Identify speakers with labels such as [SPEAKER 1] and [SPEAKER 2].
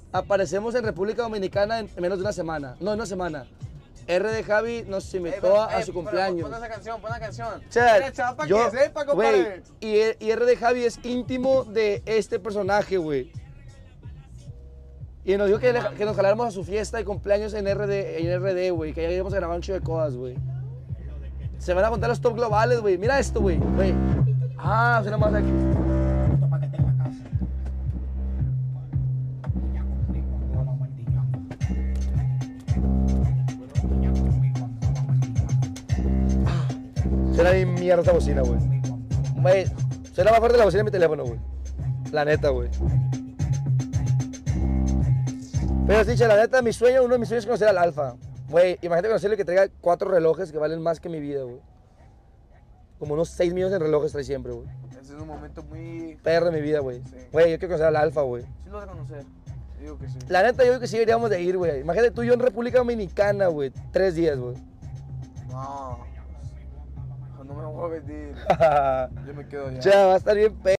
[SPEAKER 1] aparecemos en República Dominicana en menos de una semana. No, en una semana. RD Javi nos invitó a su cumpleaños.
[SPEAKER 2] Pon esa canción, pon la canción.
[SPEAKER 1] O sea,
[SPEAKER 2] Mira, chaval, para que sepa,
[SPEAKER 1] güey,
[SPEAKER 2] compadre.
[SPEAKER 1] y RD Javi es íntimo de este personaje, güey. Y nos dijo que nos jaláramos a su fiesta de cumpleaños en RD, güey. Que ya íbamos a grabar un chico de cosas, güey. Se van a contar los top globales, güey. Mira esto, güey. Ah, suena más aquí. Suena bien mierda esta bocina, güey. Güey, suena más fuerte la bocina de mi teléfono, güey. La neta, güey. Pero sí, la neta, uno de mis sueños es conocer al Alfa. Güey, imagínate conocerle que traiga 4 relojes que valen más que mi vida, güey. Como unos 6 millones de relojes trae siempre, güey.
[SPEAKER 2] Ese es un momento muy...
[SPEAKER 1] Perro de mi vida, güey.
[SPEAKER 2] Sí.
[SPEAKER 1] Güey, yo quiero conocer al Alfa, güey.
[SPEAKER 2] Sí lo vas a conocer. Digo que sí.
[SPEAKER 1] La neta, yo creo que sí deberíamos de ir, güey. Imagínate tú y yo en República Dominicana, güey. 3 días, güey.
[SPEAKER 2] No. No me voy a vestir. Yo me quedo allá.
[SPEAKER 1] Ya, va a estar bien